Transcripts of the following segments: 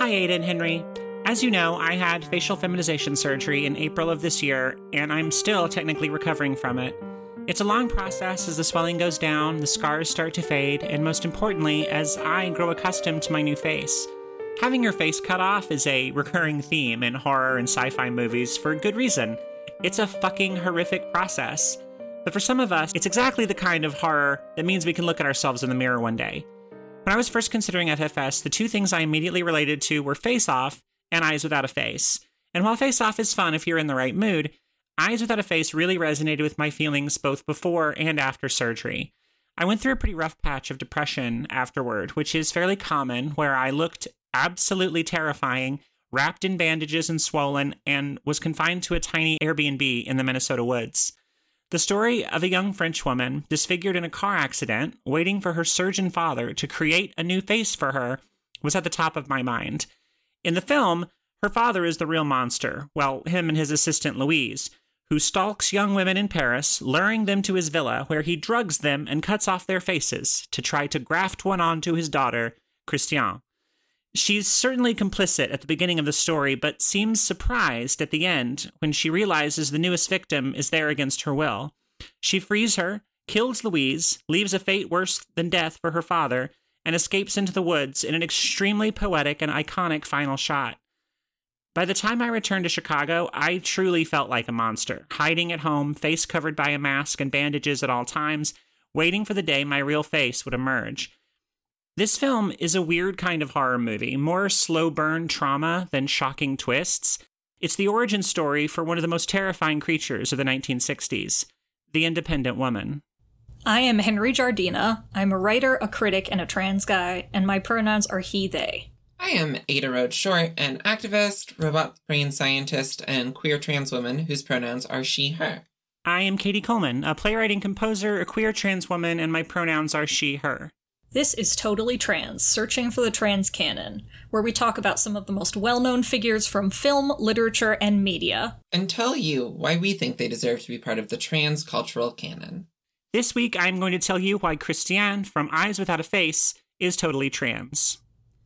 Hi, Ada and Henry. As you know, I had facial feminization surgery in April of this year, and I'm still technically recovering from it. It's a long process as the swelling goes down, the scars start to fade, and most importantly, as I grow accustomed to my new face. Having your face cut off is a recurring theme in horror and sci-fi movies for good reason. It's a fucking horrific process. But for some of us, it's exactly the kind of horror that means we can look at ourselves in the mirror one day. When I was first considering FFS, the two things I immediately related to were Face Off and Eyes Without a Face. And while Face Off is fun if you're in the right mood, Eyes Without a Face really resonated with my feelings both before and after surgery. I went through a pretty rough patch of depression afterward, which is fairly common, where I looked absolutely terrifying, wrapped in bandages and swollen, and was confined to a tiny Airbnb in the Minnesota woods. The story of a young French woman disfigured in a car accident, waiting for her surgeon father to create a new face for her, was at the top of my mind. In the film, her father is the real monster, well, him and his assistant Louise, who stalks young women in Paris, luring them to his villa, where he drugs them and cuts off their faces to try to graft one onto his daughter, Christiane. She's certainly complicit at the beginning of the story, but seems surprised at the end when she realizes the newest victim is there against her will. She frees her, kills Louise, leaves a fate worse than death for her father, and escapes into the woods in an extremely poetic and iconic final shot. By the time I returned to Chicago, I truly felt like a monster, hiding at home, face covered by a mask and bandages at all times, waiting for the day my real face would emerge. This film is a weird kind of horror movie, more slow burn trauma than shocking twists. It's the origin story for one of the most terrifying creatures of the 1960s, the independent woman. I am Henry Giardina. I'm a writer, a critic, and a trans guy, and my pronouns are he, they. I am Ada Rhodes Short, an activist, robot brain scientist, and queer trans woman whose pronouns are she, her. I am Katie Coleman, a playwright and composer, a queer trans woman, and my pronouns are she, her. This is Totally Trans, Searching for the Trans Canon, where we talk about some of the most well-known figures from film, literature, and media. And tell you why we think they deserve to be part of the trans cultural canon. This week, I'm going to tell you why Christiane from Eyes Without a Face is totally trans.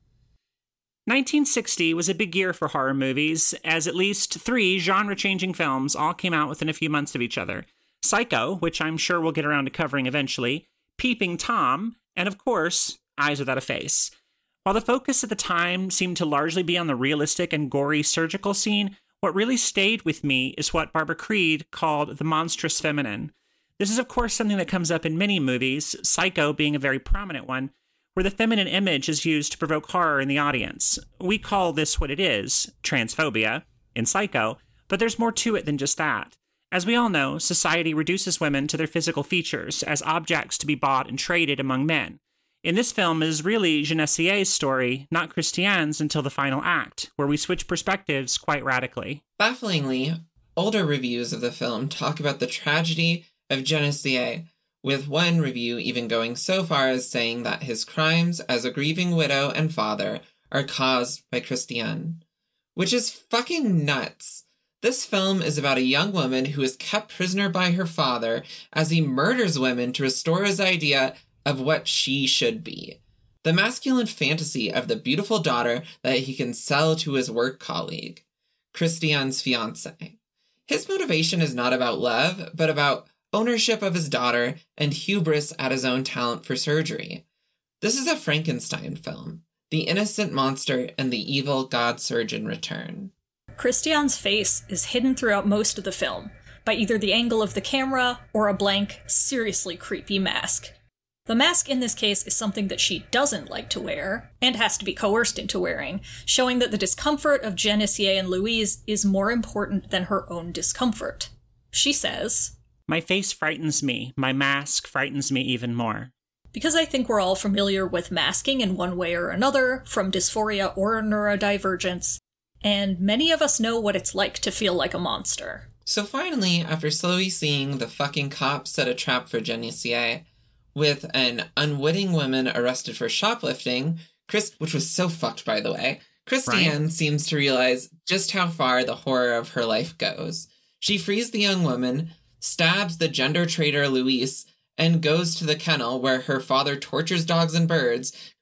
1960 was a big year for horror movies, as at least 3 genre-changing films all came out within a few months of each other. Psycho, which I'm sure we'll get around to covering eventually, Peeping Tom, and of course, Eyes Without a Face. While the focus at the time seemed to largely be on the realistic and gory surgical scene, what really stayed with me is what Barbara Creed called the monstrous feminine. This is of course something that comes up in many movies, Psycho being a very prominent one, where the feminine image is used to provoke horror in the audience. We call this what it is, transphobia, in Psycho, but there's more to it than just that. As we all know, society reduces women to their physical features as objects to be bought and traded among men. In this film, it is really Genessier's story, not Christiane's until the final act, where we switch perspectives quite radically. Bafflingly, older reviews of the film talk about the tragedy of Genessier, with one review even going so far as saying that his crimes as a grieving widow and father are caused by Christiane. Which is fucking nuts. This film is about a young woman who is kept prisoner by her father as he murders women to restore his idea of what she should be. The masculine fantasy of the beautiful daughter that he can sell to his work colleague, Christiane's fiancé. His motivation is not about love, but about ownership of his daughter and hubris at his own talent for surgery. This is a Frankenstein film. The innocent monster and the evil god surgeon return. Christiane's face is hidden throughout most of the film, by either the angle of the camera or a blank, seriously creepy mask. The mask in this case is something that she doesn't like to wear, and has to be coerced into wearing, showing that the discomfort of Genessier and Louise is more important than her own discomfort. She says, "My face frightens me. My mask frightens me even more." Because I think we're all familiar with masking in one way or another, from dysphoria or neurodivergence, and many of us know what it's like to feel like a monster. So finally, after slowly seeing the fucking cops set a trap for Genessier, with an unwitting woman arrested for shoplifting, which was so fucked by the way, Christiane seems to realize just how far the horror of her life goes. She frees the young woman, stabs the gender traitor Louise, and goes to the kennel where her father tortures dogs and birds,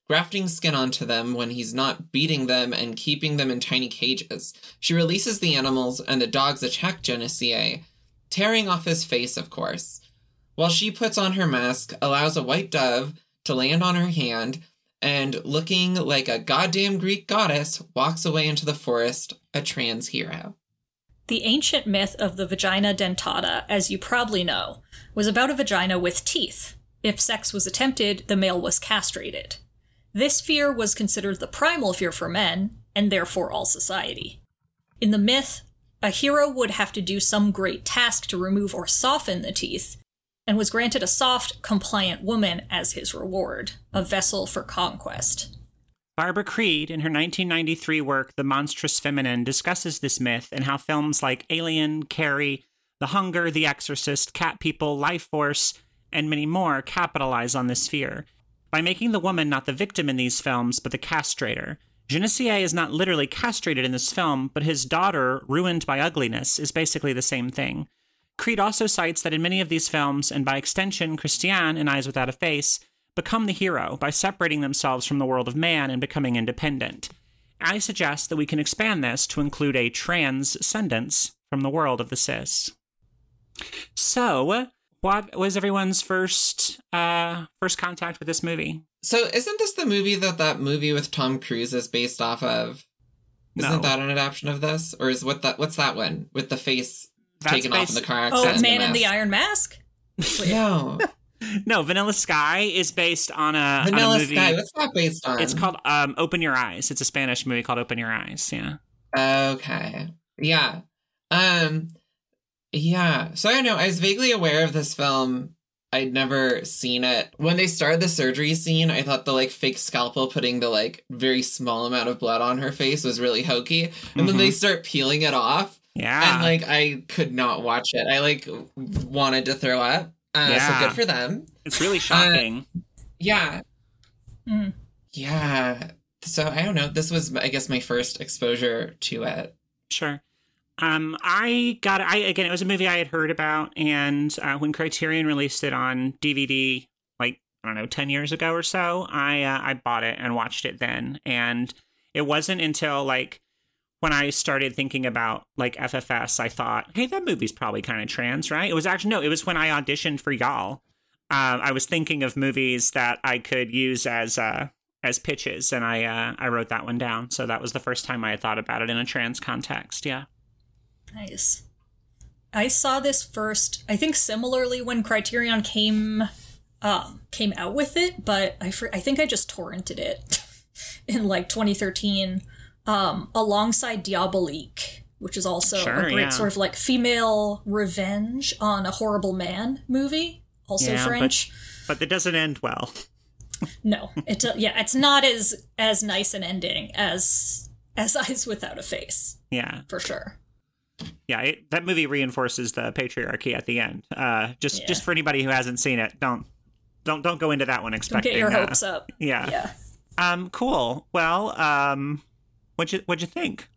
grafting skin onto them when he's not beating them and keeping them in tiny cages. She releases the animals and the dogs attack Genesee, tearing off his face, of course. While she puts on her mask, allows a white dove to land on her hand, and looking like a goddamn Greek goddess, walks away into the forest, a trans hero. The ancient myth of the vagina dentata, as you probably know, was about a vagina with teeth. If sex was attempted, the male was castrated. This fear was considered the primal fear for men, and therefore all society. In the myth, a hero would have to do some great task to remove or soften the teeth, and was granted a soft, compliant woman as his reward, a vessel for conquest. Barbara Creed, in her 1993 work, The Monstrous Feminine, discusses this myth and how films like Alien, Carrie, The Hunger, The Exorcist, Cat People, Life Force, and many more capitalize on this fear. By making the woman not the victim in these films, but the castrator. Genesee is not literally castrated in this film, but his daughter, ruined by ugliness, is basically the same thing. Creed also cites that in many of these films, and by extension, Christiane in Eyes Without a Face, become the hero by separating themselves from the world of man and becoming independent. I suggest that we can expand this to include a transcendence from the world of the cis. So, what was everyone's first contact with this movie? So isn't this the movie that movie with Tom Cruise is based off of? Isn't that an adaptation of this? Or is what's that one? With the face taken off in the car accident? Oh, Man in the Iron Mask? No. No, Vanilla Sky is based on a Vanilla movie. Sky, what's that based on? It's called Open Your Eyes. It's a Spanish movie called Open Your Eyes, yeah. Okay. Yeah. Yeah. So I don't know, I was vaguely aware of this film. I'd never seen it. When they started the surgery scene, I thought the fake scalpel putting the very small amount of blood on her face was really hokey. And then they start peeling it off. Yeah. And I could not watch it. I wanted to throw up. So good for them. It's really shocking. Yeah. Mm. Yeah. So I don't know. This was, I guess, my first exposure to it. Sure. It was a movie I had heard about, and when Criterion released it on DVD, 10 years ago or so, I bought it and watched it then. And it wasn't until when I started thinking about FFS, I thought, hey, that movie's probably kind of trans, right? It was when I auditioned for Y'all. I was thinking of movies that I could use as pitches, and I wrote that one down. So that was the first time I had thought about it in a trans context. Yeah. Nice. I saw this first, I think similarly when Criterion came out with it, but I think I just torrented it in 2013. Alongside Diabolique, which is also a great sort of female revenge on a horrible man movie, also French. But it doesn't end well. No, it's not as nice an ending as Eyes Without a Face. Yeah, for sure. Yeah, that movie reinforces the patriarchy at the end. Just for anybody who hasn't seen it, don't go into that one expecting. Don't get your hopes up. Yeah. Cool. Well, what'd you think?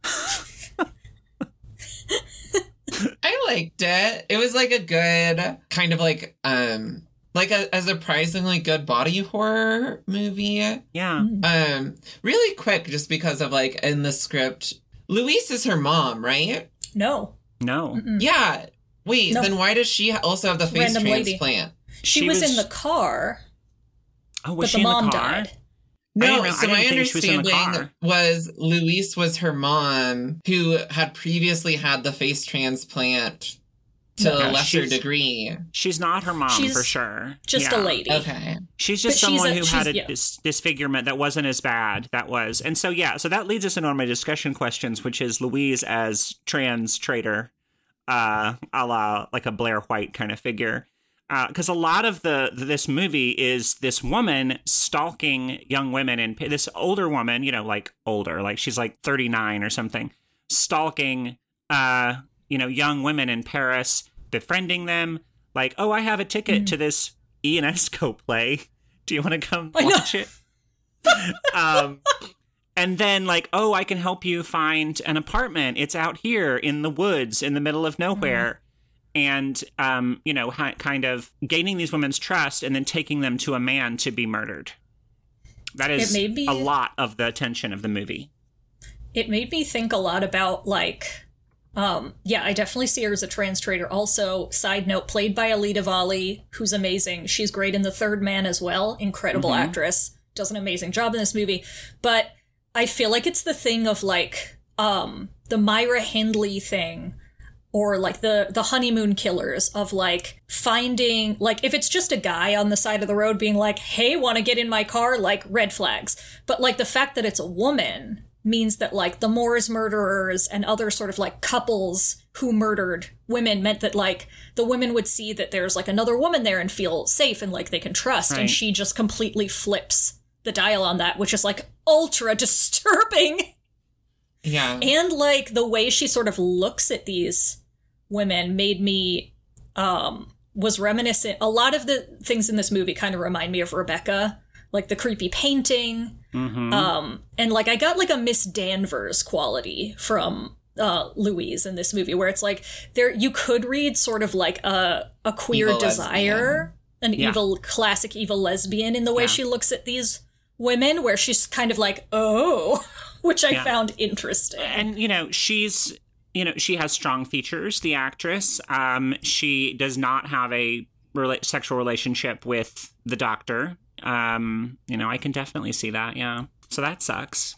I liked it. It was a good kind of a surprisingly good body horror movie. Yeah. Really quick, just because of in the script, Louise is her mom, right? No. Mm-mm. Yeah. Wait, Then why does she also have the face Random transplant? Lady. She was in the car. Oh, was but she the in mom the car? died. No, so my understanding was Louise was her mom who had previously had the face transplant to a lesser degree. She's not her mom for sure. Just a lady. Okay. She's just someone who had a disfigurement that wasn't as bad. That was. And so, so that leads us into one of my discussion questions, which is Louise as trans traitor, a la a Blair White kind of figure. Because a lot of this movie is this woman stalking young women, and this older woman, older, she's 39 or something, stalking, young women in Paris, befriending them. Oh, I have a ticket to this Ionesco play. Do you want to come watch it? And then oh, I can help you find an apartment. It's out here in the woods in the middle of nowhere. And, kind of gaining these women's trust and then taking them to a man to be murdered. That is a lot of the attention of the movie. It made me think a lot about, like, I definitely see her as a trans traitor. Also, side note, played by Alida Valli, who's amazing. She's great in The Third Man as well. Incredible actress. Does an amazing job in this movie. But I feel like it's the thing of, like, the Myra Hindley thing, or, like, the honeymoon killers of, like, finding, like, if it's just a guy on the side of the road being like, hey, want to get in my car? Like, red flags. But, like, the fact that it's a woman means that, like, the Moors murderers and other sort of, like, couples who murdered women meant that, like, the women would see that there's, like, another woman there and feel safe and, like, they can trust. Right. And she just completely flips the dial on that, which is, like, ultra disturbing. Yeah. And, like, the way she sort of looks at these women made me, was reminiscent. A lot of the things in this movie kind of remind me of Rebecca, like the creepy painting. And, like, I got, like, a Miss Danvers quality from Louise in this movie, where it's, like, you could read sort of, like, a queer evil desire, lesbian. Classic evil lesbian in the way she looks at these women, where she's kind of like, oh, which I found interesting. And, she has strong features, the actress. She does not have a sexual relationship with the doctor. I can definitely see that, yeah. So that sucks.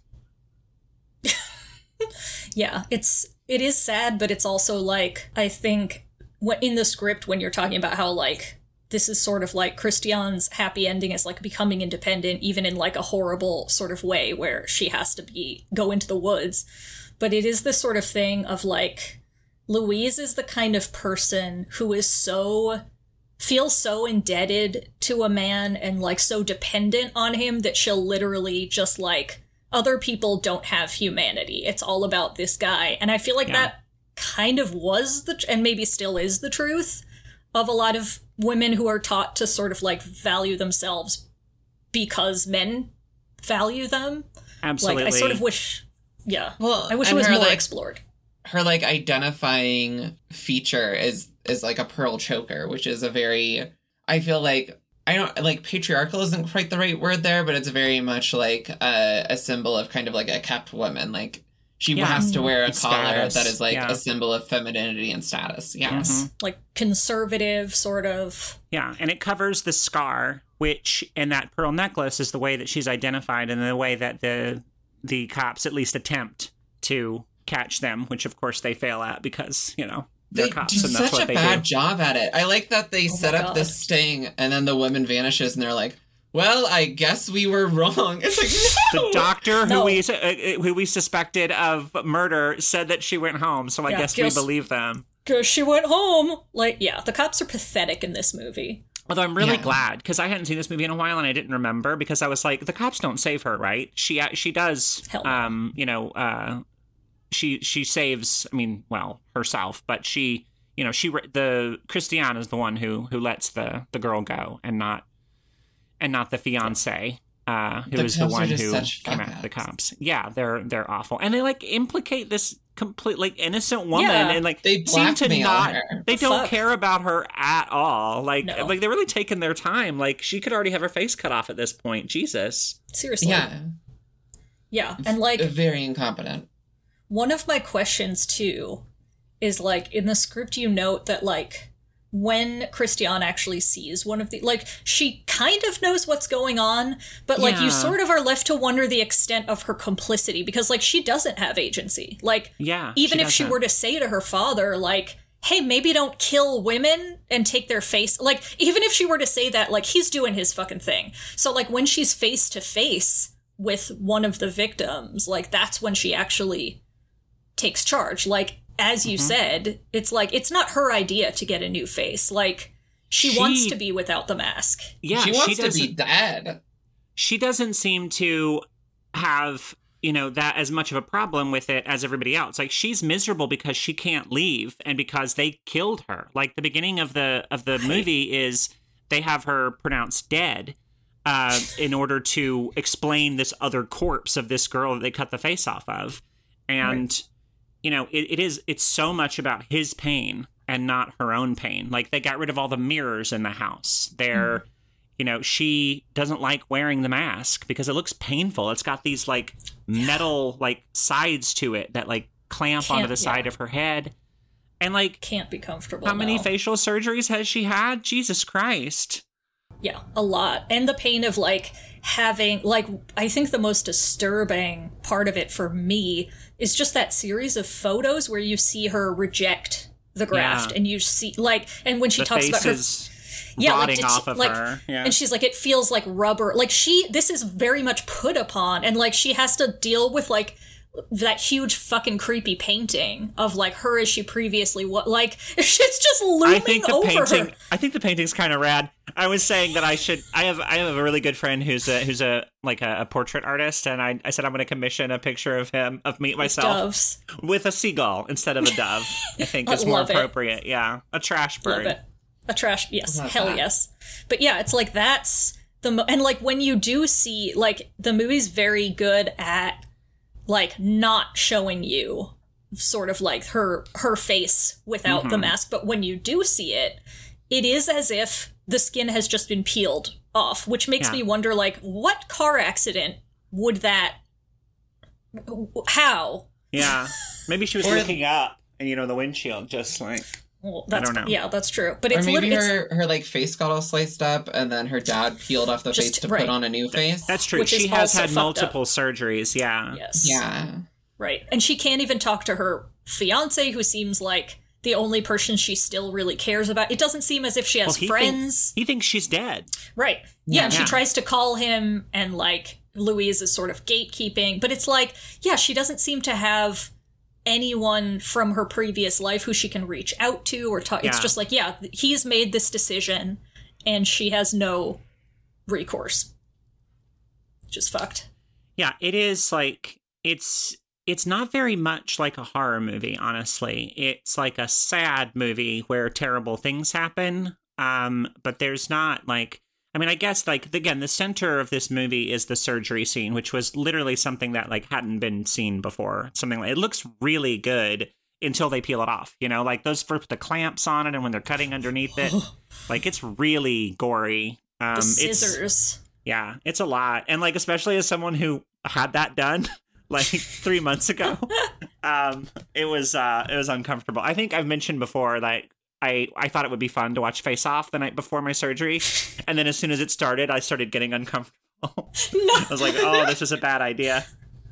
Yeah, it is sad, but it's also, like, I think in the script when you're talking about how, like, this is sort of like Christiane's happy ending is, like, becoming independent, even in, like, a horrible sort of way where she has to go into the woods. But it is this sort of thing of, like, Louise is the kind of person who is feels so indebted to a man and, like, so dependent on him that she'll literally just, like, other people don't have humanity. It's all about this guy. And I feel like that kind of was and maybe still is the truth of a lot of women who are taught to sort of, like, value themselves because men value them. Absolutely. Like, I sort of wish, well, I wish it was more explored. Her, like, identifying feature is like a pearl choker, which is a very, I feel like, I don't, like, patriarchal isn't quite the right word there, but it's very much, like, a symbol of kind of, like, a kept woman. Like, she has to wear a collar that is, like, a symbol of femininity and status. Yes. Like, conservative, sort of. Yeah, and it covers the scar, which, in that pearl necklace, is the way that she's identified and the way that the cops at least attempt to catch them, which, of course, they fail at because, they're cops, and that's what they do. Such a bad job at it. I like that they set up this sting, and then the woman vanishes, and they're like, well, I guess we were wrong. It's like, no! The doctor who we suspected of murder said that she went home, so I guess we believe them. Because she went home. Like, the cops are pathetic in this movie. Although I'm really glad, because I hadn't seen this movie in a while, and I didn't remember, because I was like, the cops don't save her, right? She does, she saves, herself, but the Christiane is the one who lets the girl go, and not the fiance, who is the one who came after the cops. Yeah, they're awful, and they, like, implicate this complete, like, innocent woman, and, like, they seem to not. Her. They don't care about her at all. Like, like, they're really taking their time. Like, she could already have her face cut off at this point. Jesus, seriously. Yeah, and, like, very incompetent. One of my questions too is, like, in the script you note that, like, when Christiane actually sees one of the, like, she kind of knows what's going on, but, like, you sort of are left to wonder the extent of her complicity, because, like, she doesn't have agency. Like, even if she were to say to her father, like, hey, maybe don't kill women and take their face, like, even if she were to say that, like, he's doing his fucking thing. So, like, when she's face to face with one of the victims, like, that's when she actually takes charge. Like, as you said, it's like, it's not her idea to get a new face. Like, she wants to be without the mask. Yeah, she wants to be dead. She doesn't seem to have, that as much of a problem with it as everybody else. Like, she's miserable because she can't leave and because they killed her. Like, the beginning of the movie is they have her pronounced dead in order to explain this other corpse of this girl that they cut the face off of. And it's so much about his pain and not her own pain. Like, they got rid of all the mirrors in the house. They're, she doesn't like wearing the mask because it looks painful. It's got these like metal like sides to it that like clamp onto the side of her head. And like can't be comfortable. How many facial surgeries has she had? Jesus Christ. Yeah, a lot. And the pain of like having like, I think the most disturbing part of it for me is just that series of photos where you see her reject the graft and you see like, and when she talks about her rotting off of her. Yeah. And she's like, it feels like rubber. Like this is very much put upon, and like she has to deal with like that huge fucking creepy painting of like her as she previously was. Like it's just looming over her. I think the painting's kind of rad. I was saying that I have a really good friend who's a portrait artist, and I said I'm going to commission a picture of me myself with a seagull instead of a dove. I think is more appropriate. Yeah, a trash bird. Love it. A trash, yes, hell yes. But yeah, it's like that's and like when you do see like the movie's very good at like not showing you sort of like her face without the mask, but when you do see it, it is as if the skin has just been peeled off, which makes me wonder like what car accident would that how? Yeah. Maybe she was looking up and the windshield just like well, that's, I don't know. Yeah, that's true. But it's maybe her like face got all sliced up, and then her dad peeled off the face to put on a new face. That's true. She has had multiple surgeries. Yeah. Yes. Yeah. Right, and she can't even talk to her fiance, who seems like the only person she still really cares about. It doesn't seem as if she has friends. He thinks she's dead. Right. Yeah, and she tries to call him, and like Louise is sort of gatekeeping, but it's like, yeah, she doesn't seem to have anyone from her previous life who she can reach out to or talk. It's just like, he's made this decision and she has no recourse. Just fucked. Yeah, it is like it's not very much like a horror movie, honestly. It's like a sad movie where terrible things happen. But there's not like, I mean, I guess, like, again, the center of this movie is the surgery scene, which was literally something that, like, hadn't been seen before. Something like, it looks really good until they peel it off, like, those first, the clamps on it and when they're cutting underneath it, like, it's really gory. The scissors. It's a lot. And, like, especially as someone who had that done, like, 3 months ago, it was uncomfortable. I think I've mentioned before, like, I thought it would be fun to watch Face Off the night before my surgery, and then as soon as it started, I started getting uncomfortable. I was like, oh, this is a bad idea.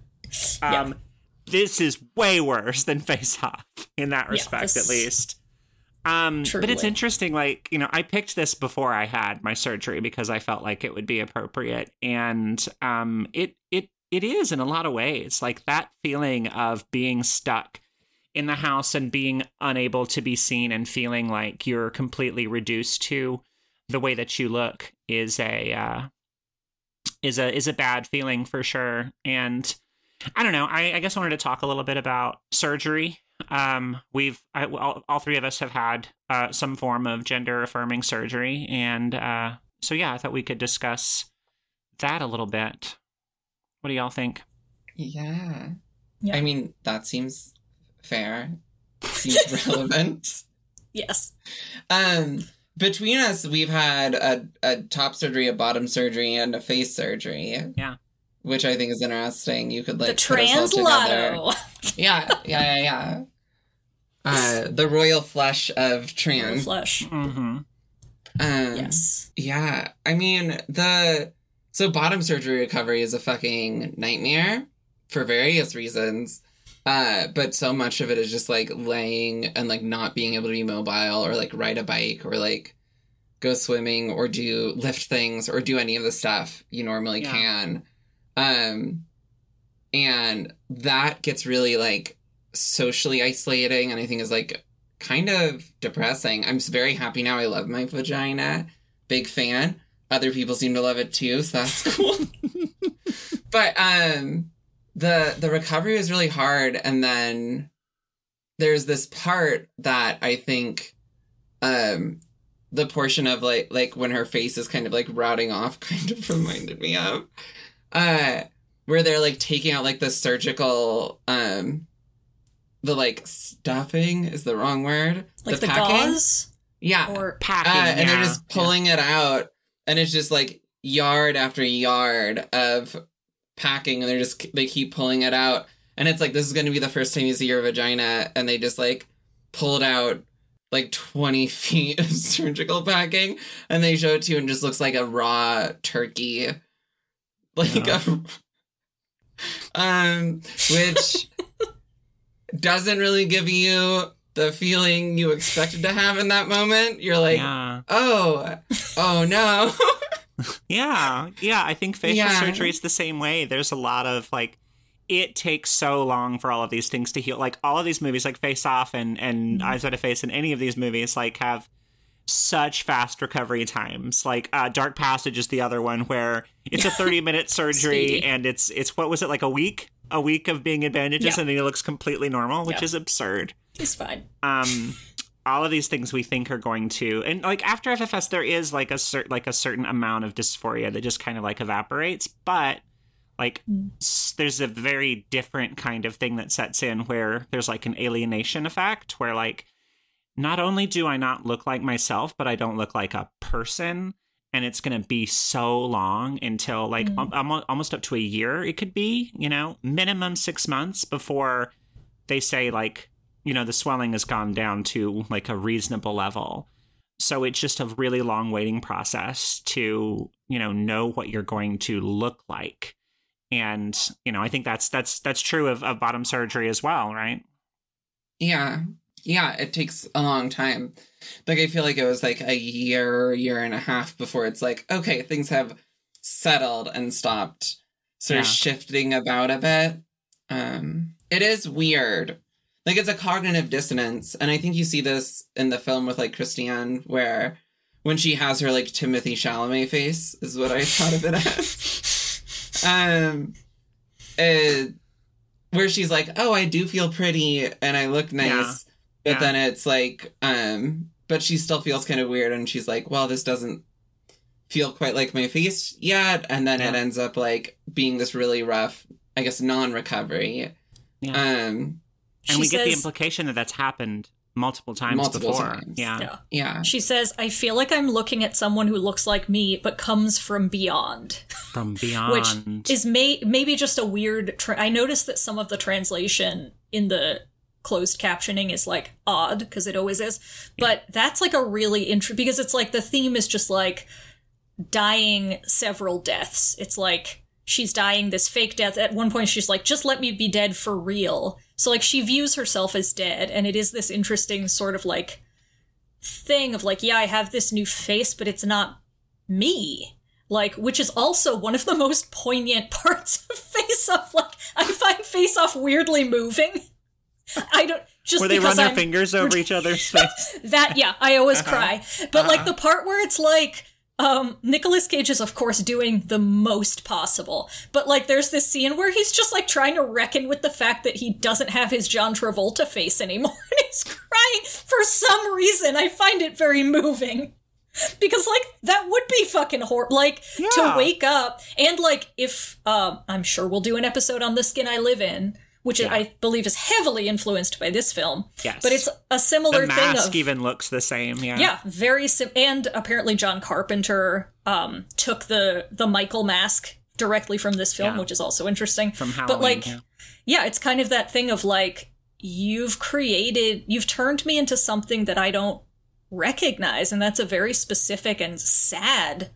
This is way worse than Face Off, in that respect, at least. But it's interesting, like, I picked this before I had my surgery because I felt like it would be appropriate, and it is in a lot of ways. Like, that feeling of being stuck in the house and being unable to be seen and feeling like you're completely reduced to the way that you look is a bad feeling for sure. And I don't know, I guess I wanted to talk a little bit about surgery. All three of us have had some form of gender affirming surgery. And so, yeah, I thought we could discuss that a little bit. What do y'all think? Yeah. I mean, that seems fair. Seems relevant. Yes. Between us, we've had a top surgery, a bottom surgery, and a face surgery. Yeah. Which I think is interesting. You could, like, the translotto. Yeah. The royal flush of trans. Royal flush. Mm-hmm. Yes. Yeah. I mean, so bottom surgery recovery is a fucking nightmare for various reasons. But so much of it is just, like, laying and, like, not being able to be mobile or, like, ride a bike or, like, go swimming or lift things or do any of the stuff you normally can. And that gets really, like, socially isolating and I think is, like, kind of depressing. I'm very happy now. I love my vagina. Big fan. Other people seem to love it, too, so that's cool. But, The recovery is really hard, and then there's this part that I think the portion of like when her face is kind of like rotting off kind of reminded me of where they're like taking out like the surgical the like stuffing is the wrong word, like the packing. gauze, yeah, or packing, and they're just pulling it out. And it's just like yard after yard of packing, and they keep pulling it out. And it's like, this is going to be the first time you see your vagina, and they just like pulled out like 20 feet of surgical packing, and they show it to you and it just looks like a raw turkey. Like which doesn't really give you the feeling you expected to have in that moment. You're like, oh no. Yeah, I think facial surgery is the same way. There's a lot of, like, it takes so long for all of these things to heal. Like, all of these movies, like Face Off and Eyes Wide Face, and any of these movies, like, have such fast recovery times. Like, Dark Passage is the other one where it's a 30-minute surgery, and it's what was it, like a week of being in bandages, and then he looks completely normal, which is absurd. He's fine. All of these things we think are going to, and like after FFS, there is like a certain amount of dysphoria that just kind of like evaporates, but like there's a very different kind of thing that sets in where there's like an alienation effect where like, not only do I not look like myself, but I don't look like a person. And it's going to be so long until like almost up to a year. It could be, minimum 6 months before they say like, the swelling has gone down to like a reasonable level. So it's just a really long waiting process to, know what you're going to look like. And, I think that's true of bottom surgery as well, right? Yeah. Yeah, it takes a long time. Like, I feel like it was like a year and a half before it's like, okay, things have settled and stopped sort of shifting about a bit. It is weird. Like, it's a cognitive dissonance. And I think you see this in the film with, like, Christiane, where when she has her, like, Timothée Chalamet face, is what I thought of it as. Where she's like, oh, I do feel pretty and I look nice. But then it's like, but she still feels kind of weird. And she's like, well, this doesn't feel quite like my face yet. And then it ends up, like, being this really rough, I guess, non-recovery. Yeah. And we get the implication that that's happened multiple times before. Yeah. She says, I feel like I'm looking at someone who looks like me, but comes from beyond. From beyond. Which is maybe just a weird... I noticed that some of the translation in the closed captioning is, like, odd, because it always is. But that's, like, a really interesting... Because it's, like, the theme is just, like, dying several deaths. It's, like, she's dying this fake death. At one point, she's like, just let me be dead for real. So, like, she views herself as dead, and it is this interesting sort of, like, thing of, like, I have this new face, but it's not me. Like, which is also one of the most poignant parts of Face Off. Like, I find Face Off weirdly moving. I don't... Just where they run their fingers over each other's face. I always cry. But, like, the part where it's, like... Nicolas Cage is, of course, doing the most possible. But, like, there's this scene where he's just, like, trying to reckon with the fact that he doesn't have his John Travolta face anymore. And he's crying for some reason. I find it very moving. Because, like, that would be fucking horrible. Like, to wake up. And, like, if, I'm sure we'll do an episode on The Skin I Live In, which I believe is heavily influenced by this film. Yes. But it's a similar thing. The mask even looks the same, Yeah, very and apparently John Carpenter took the Michael mask directly from this film, which is also interesting. From Halloween, but, like, it's kind of that thing of, like, you've turned me into something that I don't recognize, and that's a very specific and sad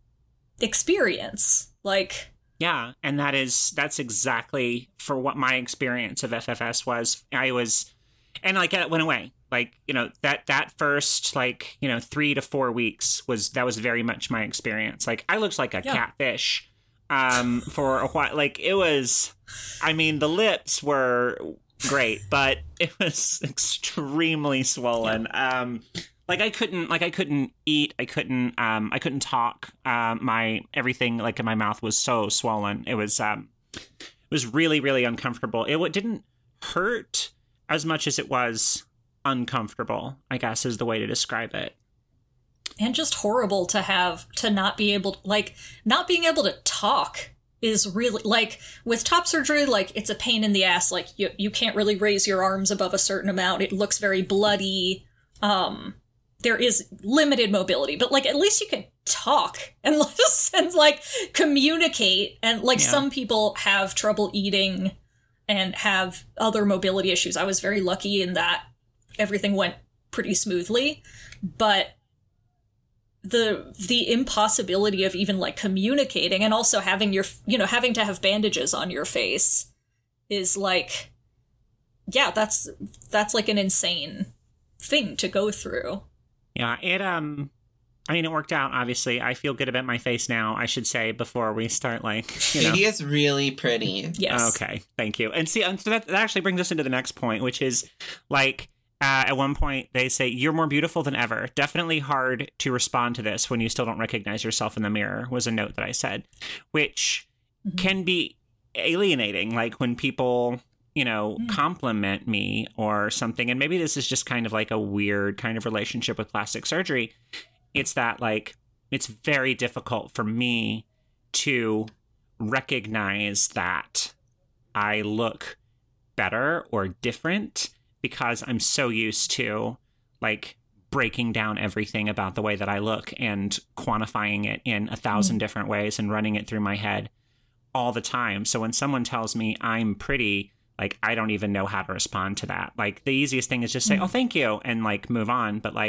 experience. Like... Yeah, and that's exactly for what my experience of FFS was. And like it went away. Like, that first, like, 3 to 4 weeks was very much my experience. Like, I looked like a catfish for a while. Like, it was, the lips were great, but it was extremely swollen. Like I couldn't eat. I couldn't talk. My everything like in my mouth was so swollen. It was really, really uncomfortable. It didn't hurt as much as it was uncomfortable, I guess is the way to describe it. And just horrible to not be able to talk is really, like, with top surgery, like, it's a pain in the ass. Like, you can't really raise your arms above a certain amount. It looks very bloody. there is limited mobility, but like at least you can talk and like communicate. And like some people have trouble eating and have other mobility issues. I was very lucky in that everything went pretty smoothly, but the impossibility of even like communicating and also having having to have bandages on your face is like, yeah, that's like an insane thing to go through. Yeah, it worked out, obviously. I feel good about my face now, I should say, before we start, Katie is really pretty. Yes. Okay, thank you. And see, so that actually brings us into the next point, which is, at one point, they say, you're more beautiful than ever. Definitely hard to respond to this when you still don't recognize yourself in the mirror, was a note that I said, which can be alienating, like when people compliment me or something. And maybe this is just kind of like a weird kind of relationship with plastic surgery. It's that it's very difficult for me to recognize that I look better or different because I'm so used to breaking down everything about the way that I look and quantifying it in 1,000 different ways and running it through my head all the time. So when someone tells me I'm pretty, I don't even know how to respond to that. The easiest thing is just say, oh, thank you, and move on. But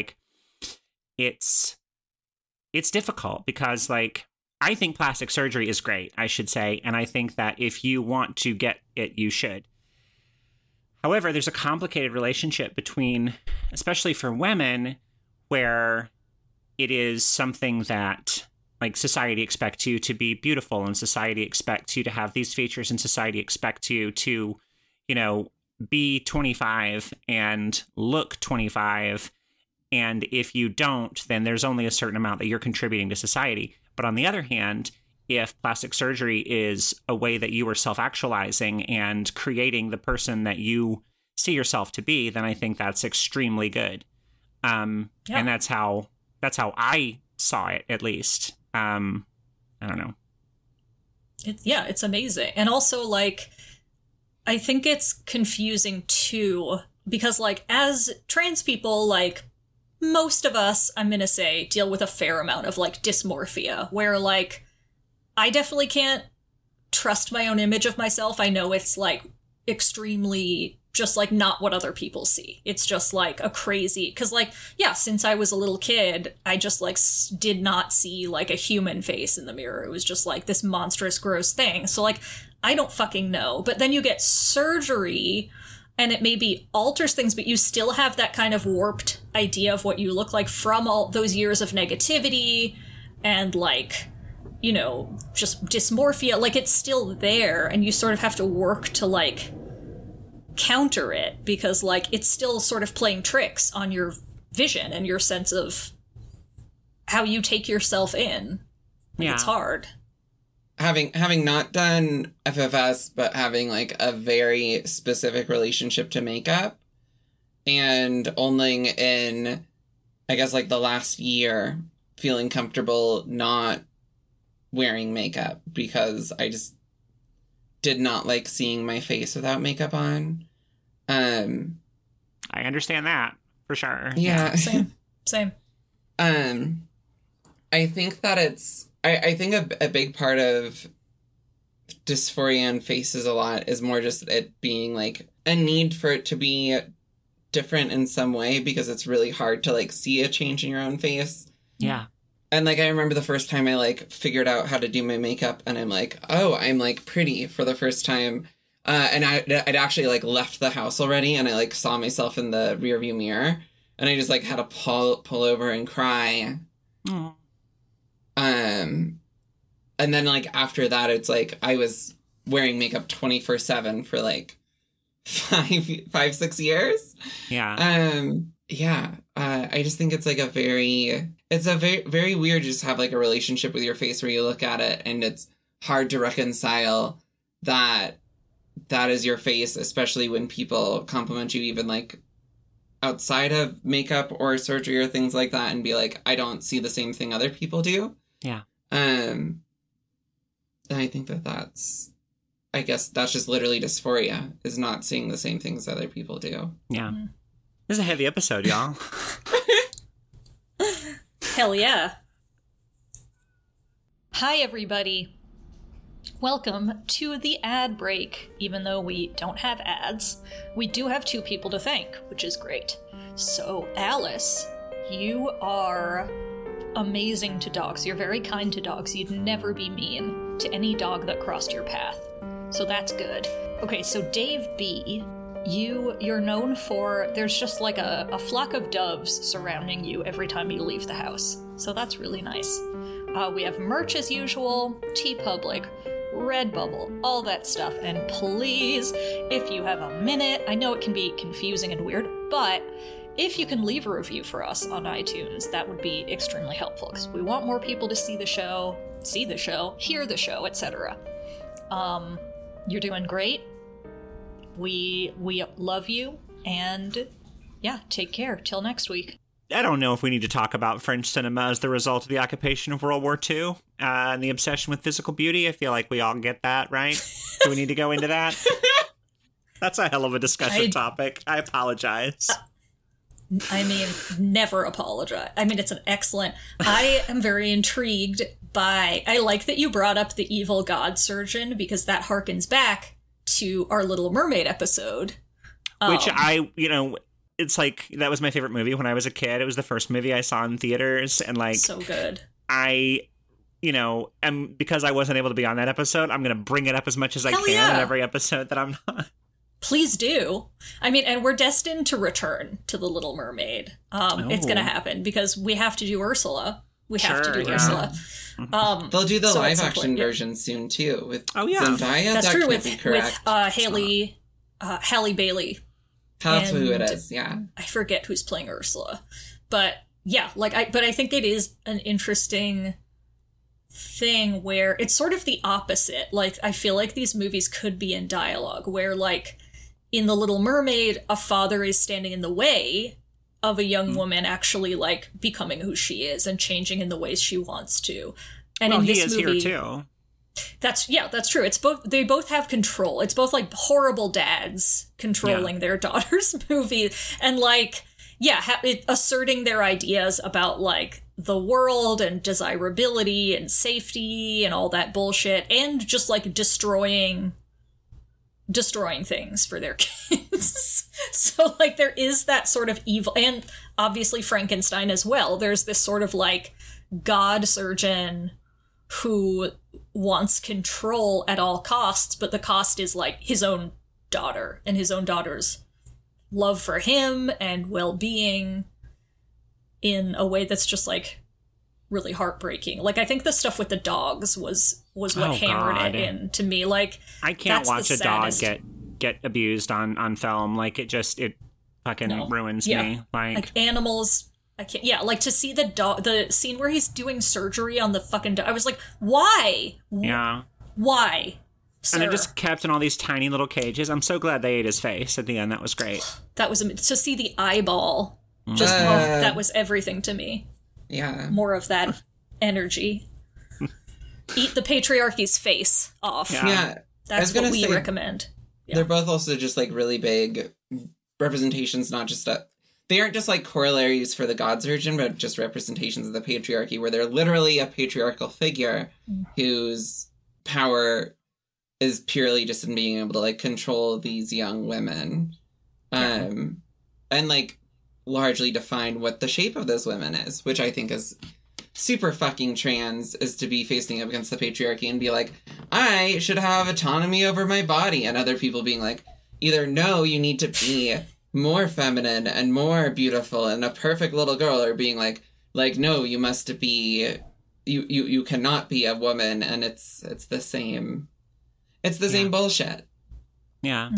it's difficult because I think plastic surgery is great, I should say. And I think that if you want to get it, you should. However, there's a complicated relationship between, especially for women, where it is something that society expects you to be beautiful, and society expects you to have these features, and society expects you to be 25 and look 25. And if you don't, then there's only a certain amount that you're contributing to society. But on the other hand, if plastic surgery is a way that you are self-actualizing and creating the person that you see yourself to be, then I think that's extremely good. And that's how I saw it, at least. I don't know. It's amazing. And also, I think it's confusing, too, because, as trans people, most of us, I'm going to say, deal with a fair amount of, dysmorphia, where, I definitely can't trust my own image of myself. I know it's, extremely just, not what other people see. It's just, a crazy... Because, since I was a little kid, I just, did not see, a human face in the mirror. It was just, this monstrous, gross thing. So, I don't fucking know. But then you get surgery, and it maybe alters things, but you still have that kind of warped idea of what you look like from all those years of negativity and, just dysmorphia. It's still there, and you sort of have to work to, counter it, because, it's still sort of playing tricks on your vision and your sense of how you take yourself in. Yeah. It's hard. Having not done FFS, but having a very specific relationship to makeup, and only in, I guess, the last year feeling comfortable not wearing makeup because I just did not like seeing my face without makeup on. I understand that for sure. Yeah. Same. I think that I think a big part of dysphoria in faces a lot is more just it being a need for it to be different in some way, because it's really hard to see a change in your own face. Yeah. And I remember the first time I figured out how to do my makeup, and I'm oh, I'm pretty for the first time. And I'd actually left the house already, and I saw myself in the rearview mirror, and I just had to pull over and cry. Aww. And then after that, it's I was wearing makeup 24/7 for 5-6 years. Yeah. Yeah. I just think it's it's a very, very weird to just have a relationship with your face where you look at it and it's hard to reconcile that is your face, especially when people compliment you even outside of makeup or surgery or things like that, and be I don't see the same thing other people do. Yeah. And I think that's that's just literally dysphoria, is not seeing the same things other people do. Yeah. This is a heavy episode, y'all. Hell yeah. Hi, everybody. Welcome to the ad break. Even though we don't have ads, we do have two people to thank, which is great. So, Alice, you are amazing to dogs. You're very kind to dogs. You'd never be mean to any dog that crossed your path. So that's good. Okay, so Dave B., you're known for, there's just like a flock of doves surrounding you every time you leave the house. So that's really nice. We have merch as usual, TeePublic, Redbubble, all that stuff. And please, if you have a minute, I know it can be confusing and weird, but if you can leave a review for us on iTunes, that would be extremely helpful, because we want more people to see the show, hear the show, etc. You're doing great. We love you, and yeah, take care. Till next week. I don't know if we need to talk about French cinema as the result of the occupation of World War II and the obsession with physical beauty. I feel like we all get that, right? Do we need to go into that? That's a hell of a discussion topic. I apologize. I mean, never apologize. I mean, it's an excellent... I am very intrigued by... I like that you brought up the evil god surgeon, because that harkens back to our Little Mermaid episode. Which it's like, that was my favorite movie when I was a kid. It was the first movie I saw in theaters, and like... So good. And because I wasn't able to be on that episode, I'm going to bring it up as much as I can in every episode that I'm not. Please do. I mean, and we're destined to return to The Little Mermaid. It's going to happen, because we have to do Ursula. We have to do Ursula. They'll do the live-action version soon, too, with Zendaya. That's true, with Halle Bailey. That's who it is, yeah. I forget who's playing Ursula. But, yeah, but I think it is an interesting thing where it's sort of the opposite. Like, I feel like these movies could be in dialogue, where, like, in The Little Mermaid, a father is standing in the way of a young woman actually, like, becoming who she is and changing in the ways she wants to. And in this movie, here too. That's true. It's both. They both have control. It's both like horrible dads controlling their daughter's movie, and like, asserting their ideas about like the world and desirability and safety and all that bullshit, and just like destroying things for their kids. So like, there is that sort of evil, and obviously Frankenstein as well. There's this sort of like god surgeon who wants control at all costs, but the cost is like his own daughter and his own daughter's love for him and well-being in a way that's just like really heartbreaking. Like, I think the stuff with the dogs was what hammered it in to me. Like, I can't watch a dog get abused on film. Like, it fucking ruins me. Like animals. I can't. Yeah, like to see the scene where he's doing surgery on the fucking dog. I was like, why? Yeah. Why? Sir? And it just kept in all these tiny little cages. I'm so glad they ate his face at the end. That was great. That was to see the eyeball. Just that was everything to me. Yeah. More of that energy. Eat the patriarchy's face off. Yeah. That's what we recommend. Yeah. They're both also just like really big representations, not just they aren't just like corollaries for the god surgeon, but just representations of the patriarchy, where they're literally a patriarchal figure whose power is purely just in being able to like control these young women. And like largely define what the shape of those women is, which I think is super fucking trans, is to be facing up against the patriarchy and be like, I should have autonomy over my body, and other people being like, either no, you need to be more feminine and more beautiful and a perfect little girl, or being like no, you must be you cannot be a woman, and it's the same same bullshit. Yeah.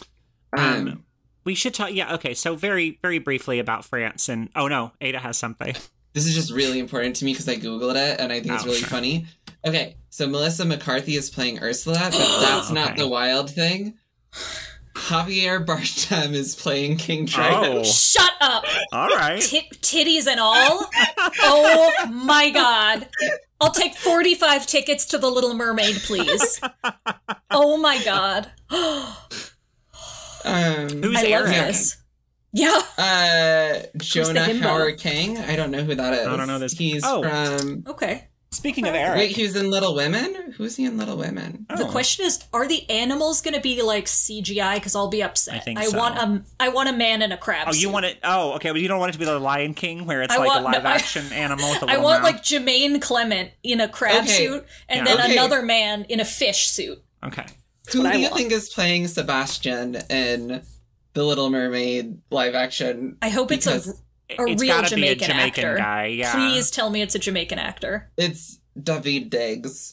We should talk so very, very briefly about France, and Ada has something. This is just really important to me because I Googled it and I think it's really funny. Okay, so Melissa McCarthy is playing Ursula, but that's not the wild thing. Javier Bardem is playing King Triton. Oh. Shut up! All right. Titties and all? Oh my god. I'll take 45 tickets to The Little Mermaid, please. Oh my god. Who's I Aaron? love this. Yeah. Jonah himbo? Howard King. I don't know who that is. I don't know this. He's from... Okay. Speaking of Eric. Wait, he was in Little Women? Who's he in Little Women? The question is, are the animals going to be like CGI? Because I'll be upset. I think I so. want a man in a crab suit. You want it? Oh, okay. But you don't want it to be the Lion King, where it's a live action animal with a little I want mouth? like Jermaine Clement in a crab suit, and then another man in a fish suit. Okay. Who do you think is playing Sebastian in The Little Mermaid live action? I hope it's a real Jamaican actor. Guy, yeah. Please tell me it's a Jamaican actor. It's David Diggs.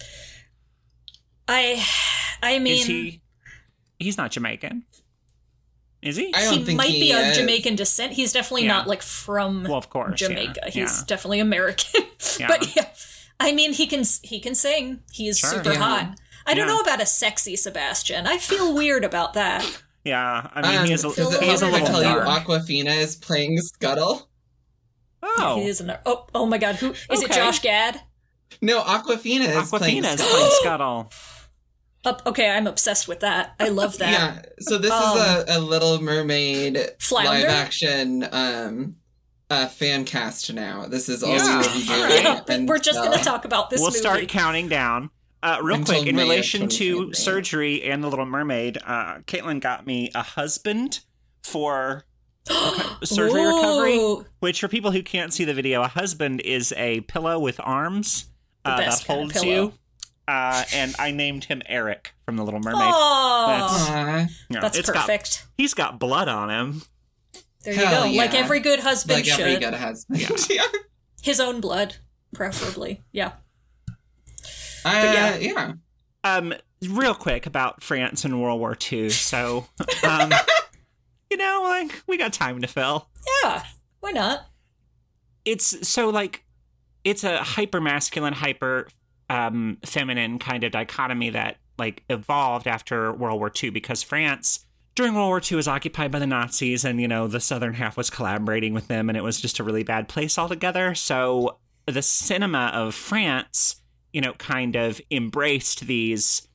I mean... He's not Jamaican. Is he? I don't think might be is. of Jamaican descent. He's definitely not like from of course, Jamaica. Yeah. He's definitely American. But yeah, I mean, he can sing. He is super hot. I don't know about a sexy Sebastian. I feel weird about that. Yeah, I mean, he's a little dark. Awkwafina is playing Scuttle. Oh, he is oh my God! Who is it? Josh Gad? No, Awkwafina is playing Scuttle. Okay, I'm obsessed with that. I love that. Yeah, so this is a Little Mermaid Flounder? live action fan cast now. This is all we will be doing. Right. We're just going to talk about this movie. We'll start counting down. Real quick, in relation to surgery and The Little Mermaid, Caitlin got me a husband for surgery recovery, which for people who can't see the video, a husband is a pillow with arms that holds you. And I named him Eric from The Little Mermaid. That's perfect. He's got blood on him. There you go. Yeah. Like every good husband should. Like every good husband. Yeah. His own blood, preferably. Yeah. Yeah. Real quick about France and World War II. So, we got time to fill. Yeah. Why not? It's a hyper masculine, hyper feminine kind of dichotomy that evolved after World War II, because France during World War II was occupied by the Nazis, and the southern half was collaborating with them, and it was just a really bad place altogether. So the cinema of France kind of embraced these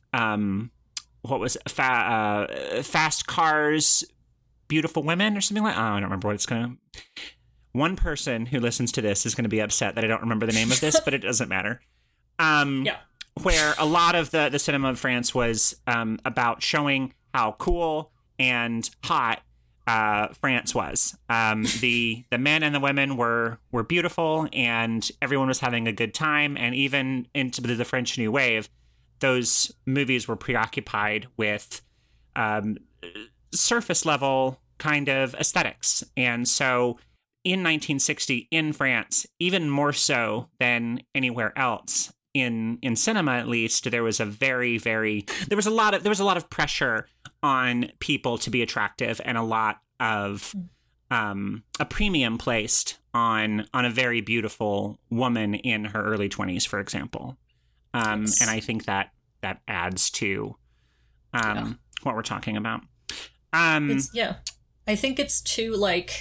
fast cars, beautiful women, or something like I don't remember what it's gonna. One person who listens to this is going to be upset that I don't remember the name of this, but it doesn't matter. Where a lot of the cinema of France was about showing how cool and hot France was. The men and the women were beautiful, and everyone was having a good time. And even into the French New Wave, those movies were preoccupied with surface level kind of aesthetics. And so in 1960 in France, even more so than anywhere else in cinema, at least, there was a lot of pressure on people to be attractive, and a lot of a premium placed on a very beautiful woman in her early 20s, for example. And I think that adds to what we're talking about. I think it's too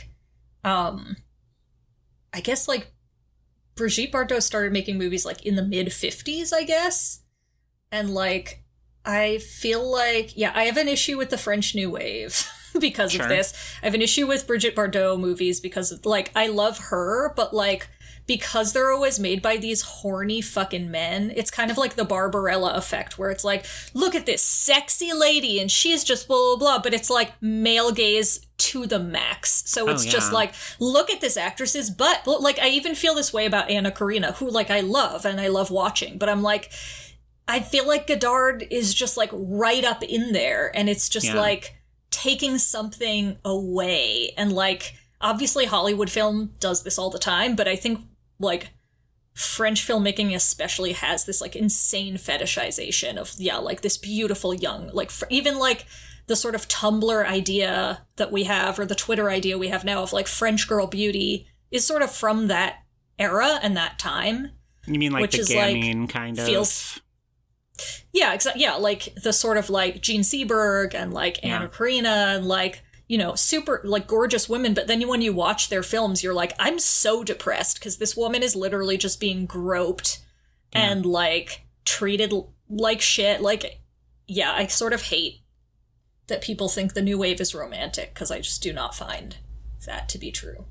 I guess Brigitte Bardot started making movies in the mid 50s, I guess. And I feel I have an issue with the French New Wave because of this. I have an issue with Brigitte Bardot movies because I love her, but because they're always made by these horny fucking men, it's kind of like the Barbarella effect, where it's look at this sexy lady and she's just blah, blah, blah, but it's male gaze to the max. So it's just look at this actress's butt. I even feel this way about Anna Karina, who I love and I love watching, but I'm I feel like Godard is just right up in there, and it's just taking something away. And obviously Hollywood film does this all the time, but I think French filmmaking especially has this insane fetishization of this beautiful young even the sort of Tumblr idea that we have, or the Twitter idea we have now of French girl beauty, is sort of from that era and that time. You mean the gamine kind of feels. Yeah, exactly. Yeah, the sort of Jean Seberg and Anna Karina and super gorgeous women. But then when you watch their films, you're I'm so depressed because this woman is literally just being groped and treated like shit. I sort of hate that people think the new wave is romantic, because I just do not find that to be true.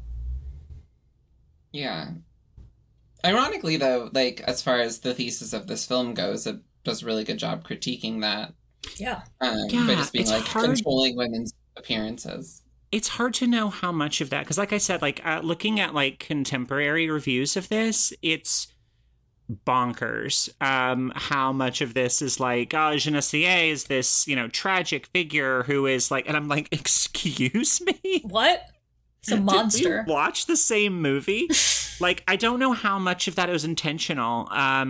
Yeah. Ironically, though, like, as far as the thesis of this film goes, it does a really good job critiquing that. Yeah. By just being, like, controlling women's appearances. It's hard to know how much of that, because like I said, like looking at like contemporary reviews of this, it's bonkers how much of this is like, oh, je ne sais quoi is this, you know, tragic figure who is like, and I'm like, excuse me? What? It's a monster. Did we watch the same movie? Like, I don't know how much of that was intentional. I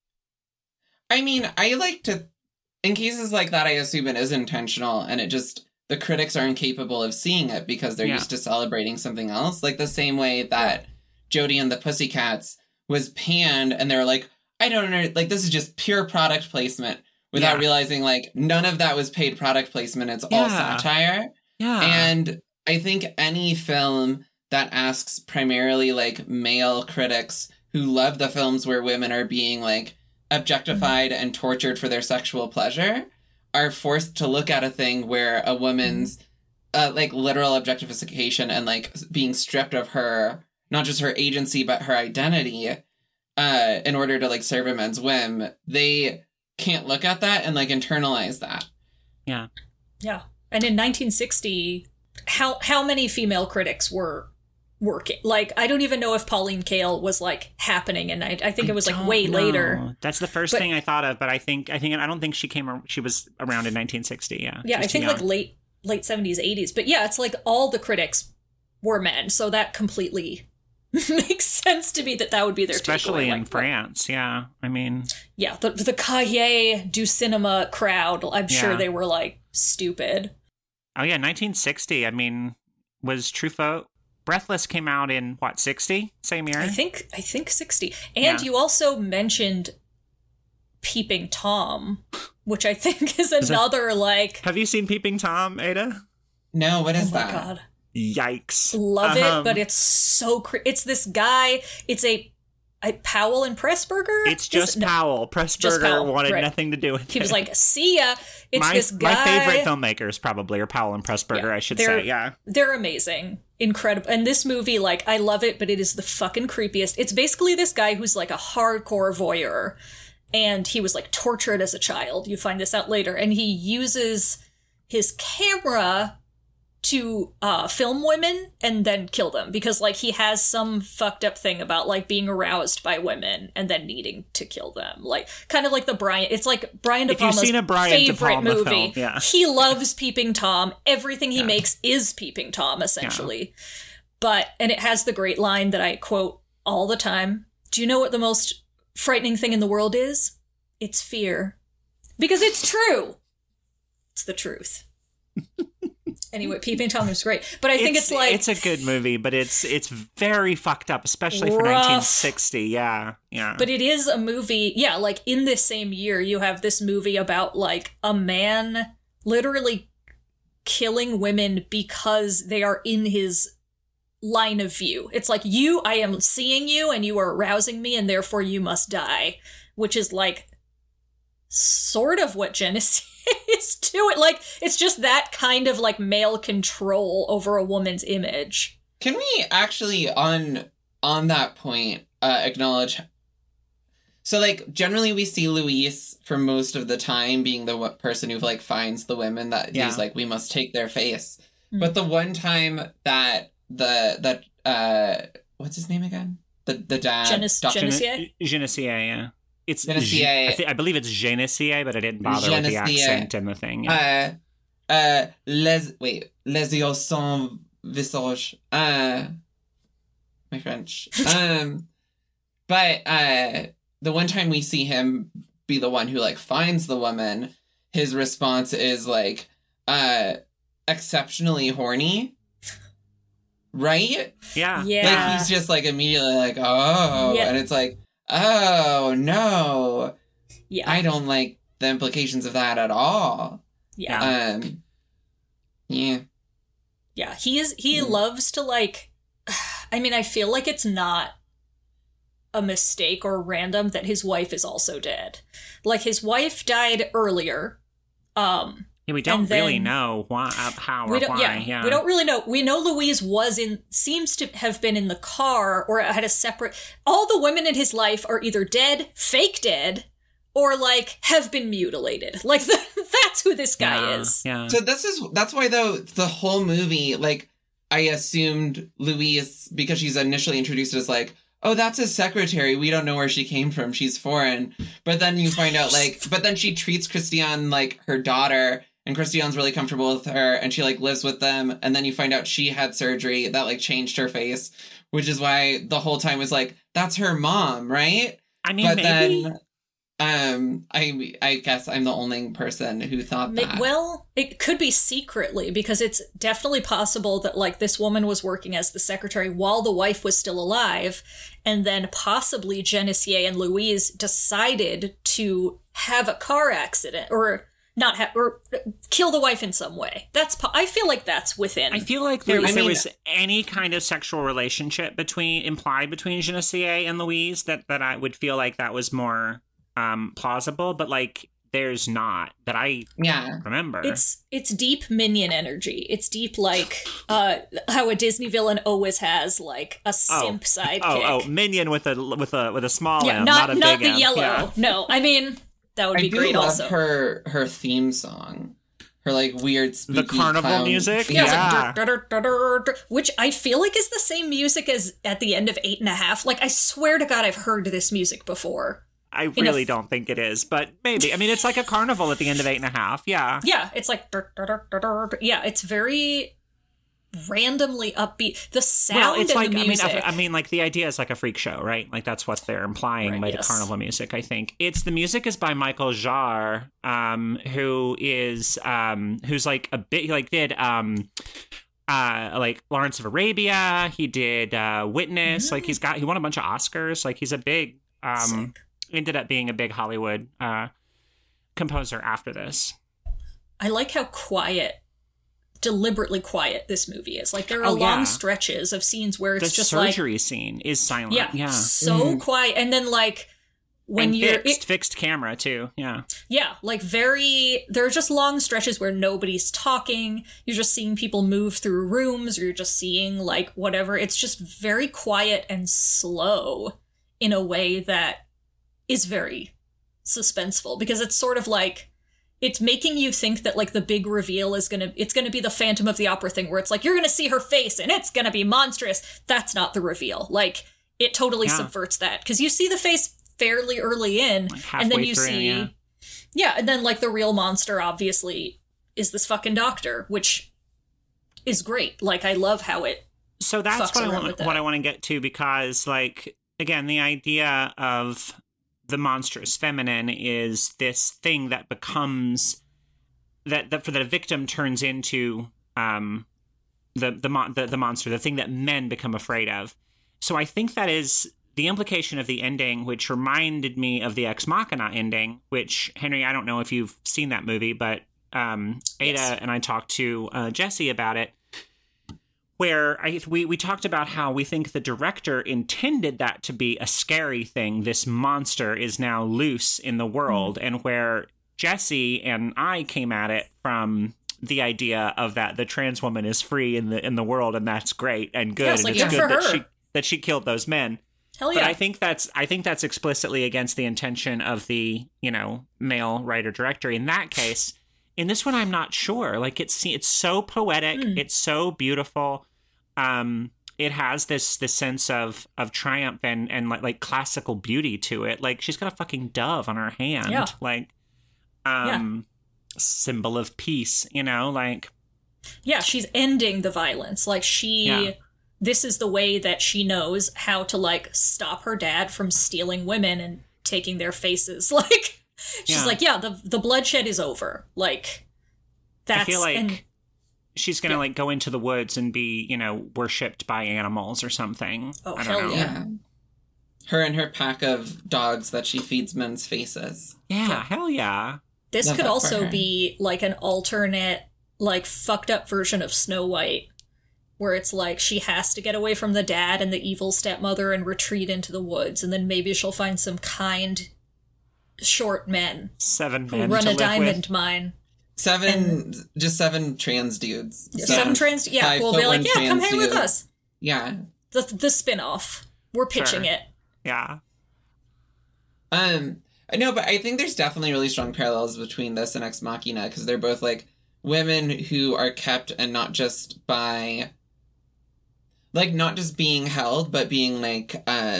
mean, I like to, in cases like that, I assume it is intentional, and it just, the critics are incapable of seeing it because they're used to celebrating something else. Like the same way that Jodie and the Pussycats was panned, and they were like, I don't know, like, this is just pure product placement, without realizing, like, none of that was paid product placement. It's all satire. Yeah. And I think any film that asks primarily, like, male critics who love the films where women are being, like, objectified and tortured for their sexual pleasure are forced to look at a thing where a woman's, like, literal objectification and, like, being stripped of her, not just her agency, but her identity, in order to, like, serve a man's whim. They can't look at that and, like, internalize that. Yeah. Yeah. And in 1960, how many female critics were working? Like, I don't even know if Pauline Kael was, like, happening, and I think it was, like, way later. That's the first thing I thought of, but I don't think she was around in 1960. Yeah, I think like late 70s, 80s. But yeah, it's like all the critics were men, so that completely makes sense to me that would be their especially takeaway. In France. Yeah, I mean, yeah, the Cahiers du Cinema crowd, I'm sure they were like stupid. Oh yeah, 1960. I mean, was Truffaut? Breathless came out in, what, 60? Same year? I think 60. And you also mentioned Peeping Tom, which I think is another, like... Have you seen Peeping Tom, Ada? No, what is that? Oh my god. Yikes. Love it, but it's so... it's this guy, it's a Powell and Pressburger? It's just Powell. Pressburger wanted nothing to do with it. He was like, see ya. It's this guy. My favorite filmmakers probably are Powell and Pressburger, I should say. Yeah. They're amazing. Incredible. And this movie, like, I love it, but it is the fucking creepiest. It's basically this guy who's like a hardcore voyeur, and he was like tortured as a child. You find this out later. And he uses his camera to film women and then kill them, because like he has some fucked up thing about like being aroused by women and then needing to kill them, like kind of like it's like Brian De Palma's favorite movie. Film, he loves Peeping Tom. Everything he makes is Peeping Tom, essentially. And it has the great line that I quote all the time: do you know what the most frightening thing in the world is? It's fear. Because it's true. It's the truth. Anyway, Peeping Tom is great, but I think it's like... It's a good movie, but it's very fucked up, especially for 1960, yeah. But it is a movie, like in this same year, you have this movie about like a man literally killing women because they are in his line of view. It's like, I am seeing you and you are arousing me and therefore you must die, which is like sort of what Genesis is to it. Like, it's just that kind of like male control over a woman's image. Can we actually on that point acknowledge, so like generally we see Luis for most of the time being the person who like finds the women that he's like, we must take their face. But the one time that what's his name again, the dad, Je ne sais, yeah. It's Je ne sais quoi. I believe it's Je ne sais quoi, but I didn't bother with the accent and the thing. Les yeux sans visage. My French. But the one time we see him be the one who like finds the woman, his response is like exceptionally horny. Right? Yeah. Like he's just like immediately like, oh, and it's like, oh no, I don't like the implications of that at all. He loves to like, I mean, I feel like it's not a mistake or random that his wife is also dead. Like, his wife died earlier, Yeah, we don't really know why, how or why. Yeah, we don't really know. We know Louise seems to have been in the car or had a separate. All the women in his life are either dead, fake dead, or like have been mutilated. Like that's who this guy is. Yeah. So that's why though the whole movie, like I assumed Louise, because she's initially introduced as like, oh, that's his secretary. We don't know where she came from. She's foreign. But then you find out but then she treats Christiane like her daughter. And Christiane's really comfortable with her, and she, like, lives with them. And then you find out she had surgery that, like, changed her face, which is why the whole time was like, that's her mom, right? I mean, but maybe. Then, I guess I'm the only person who thought that. Well, it could be secretly, because it's definitely possible that, like, this woman was working as the secretary while the wife was still alive, and then possibly Genessier and Louise decided to have a car accident, or kill the wife in some way. I feel like that's within. I feel like there was any kind of sexual relationship implied between Genessier and Louise that I would feel like that was more plausible, but like there's not that I remember. It's deep minion energy. It's deep like how a Disney villain always has like a simp sidekick. Oh, minion with a small M, not a big not the M. yellow. Yeah. No, I mean. That would be great also. I do love her theme song. Her, like, weird spooky the carnival music? Yeah. Like, which I feel like is the same music as at the end of 8.5. Like, I swear to God I've heard this music before. I really don't think it is, but maybe. I mean, it's like a carnival at the end of 8.5. Yeah. Yeah, it's like... Yeah, it's very... randomly upbeat. The sound and the music. I mean, like the idea is like a freak show, right? Like that's what they're implying by the carnival music. I think the music is by Michael Jarre, who's like a bit like did like Lawrence of Arabia. He did Witness. Like he won a bunch of Oscars. Like he's a big ended up being a big Hollywood composer after this. I like how deliberately quiet this movie is. Like there are long stretches of scenes where it's just like... The surgery scene is silent. Yeah. So quiet. And then like when fixed camera too. Yeah. Yeah. Like there are just long stretches where nobody's talking. You're just seeing people move through rooms, or you're just seeing like whatever. It's just very quiet and slow in a way that is very suspenseful, because it's sort of like, it's making you think that, like, the big reveal is gonna be the Phantom of the Opera thing, where it's like, you're gonna see her face, and it's gonna be monstrous. That's not the reveal. Like, it totally subverts that. Because you see the face fairly early in, like and then you see... Yeah, and then, like, the real monster, obviously, is this fucking doctor, which is great. Like, I love how it So that's what I want to get to, because, like, again, the idea of... the monstrous feminine is this thing that becomes that for the victim turns into the monster, the thing that men become afraid of. So I think that is the implication of the ending, which reminded me of the Ex Machina ending, which, Henry, I don't know if you've seen that movie, but Ada and I talked to Jesse about it, where we talked about how we think the director intended that to be a scary thing. This monster is now loose in the world, and where Jesse and I came at it from the idea of that the trans woman is free in the world, and that's great and good, and it's good that she killed those men. Hell yeah! But I think that's explicitly against the intention of the male writer director in that case. In this one, I'm not sure. Like it's so poetic, it's so beautiful. It has this sense of triumph and like classical beauty to it. Like she's got a fucking dove on her hand, symbol of peace. Like she's ending the violence. Like this is the way that she knows how to like stop her dad from stealing women and taking their faces. Like. She's like, the bloodshed is over. Like, that's... I feel like she's gonna, like, go into the woods and be, worshipped by animals or something. Oh, I don't know. Yeah. Her and her pack of dogs that she feeds men's faces. Yeah, hell yeah. This could also be, like, an alternate, like, fucked up version of Snow White, where it's like she has to get away from the dad and the evil stepmother and retreat into the woods, and then maybe she'll find some kind... short men 7 men who run to a live diamond with. mine. just 7 trans dudes. Yeah, 7 trans, yeah, we'll be like, yeah, come hang with us. Yeah. The spin-off. We're pitching it. Yeah. No, but I think there's definitely really strong parallels between this and Ex Machina, because they're both, like, women who are kept and not just by, like, not just being held, but being, like,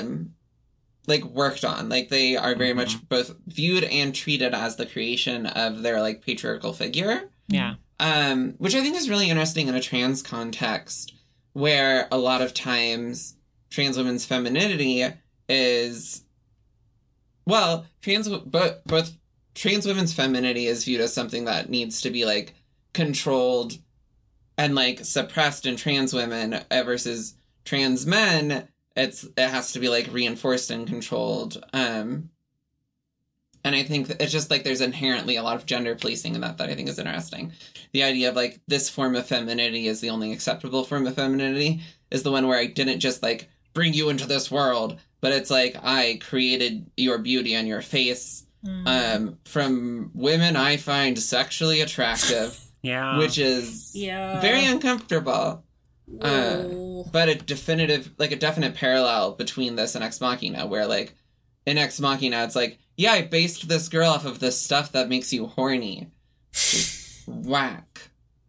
worked on. Like, they are very much both viewed and treated as the creation of their, like, patriarchal figure. Yeah. Which I think is really interesting in a trans context, where a lot of times trans women's femininity is, well, both trans women's femininity is viewed as something that needs to be, like, controlled and, like, suppressed in trans women versus trans men. It has to be, like, reinforced and controlled. And I think it's just, like, there's inherently a lot of gender policing in that I think is interesting. The idea of, like, this form of femininity is the only acceptable form of femininity is the one where I didn't just, like, bring you into this world, but it's like I created your beauty and your face from women I find sexually attractive. Yeah. Which is very uncomfortable. But a definite parallel between this and Ex Machina, where, like, in Ex Machina, it's like, yeah, I based this girl off of this stuff that makes you horny. Just whack.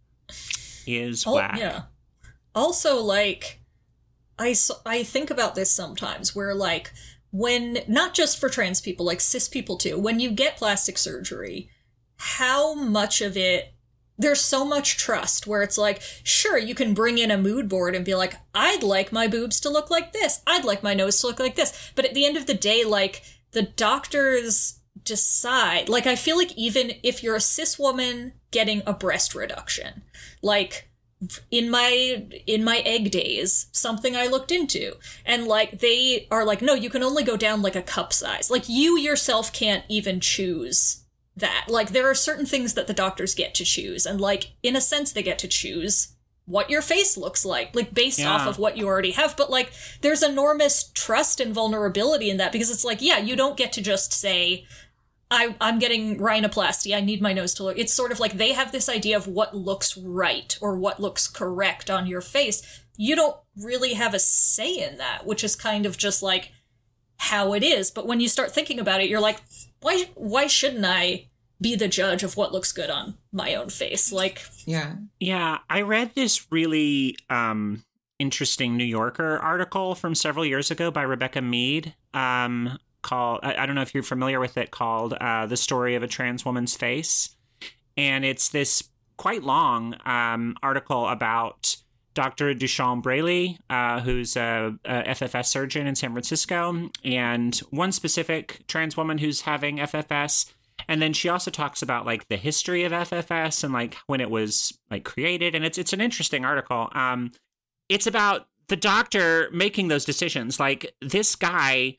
Whack. Yeah. Also, like, I think about this sometimes, where, like, when, not just for trans people, like cis people too, when you get plastic surgery, how much of it, there's so much trust where it's like, sure, you can bring in a mood board and be like, I'd like my boobs to look like this. I'd like my nose to look like this. But at the end of the day, like, the doctors decide. Like, I feel like even if you're a cis woman getting a breast reduction, like, in my egg days, something I looked into, and, like, they are like, no, you can only go down, like, a cup size. Like, you yourself can't even choose that. Like, there are certain things that the doctors get to choose, and, like, in a sense, they get to choose what your face looks like, based off of what you already have. But, like, there's enormous trust and vulnerability in that, because it's like, yeah, you don't get to just say, I'm getting rhinoplasty, I need my nose to look. It's sort of like they have this idea of what looks right or what looks correct on your face. You don't really have a say in that, which is kind of just, like, how it is. But when you start thinking about it, you're like, why shouldn't I be the judge of what looks good on my own face? Like, yeah, I read this really interesting New Yorker article from several years ago by Rebecca Mead, called, I don't know if you're familiar with it, called The Story of a Trans Woman's Face. And it's this quite long article about Dr. Duchamp Braley, who's a FFS surgeon in San Francisco, and one specific trans woman who's having FFS. And then she also talks about, like, the history of FFS and, like, when it was, like, created. And it's an interesting article. It's about the doctor making those decisions. Like, this guy,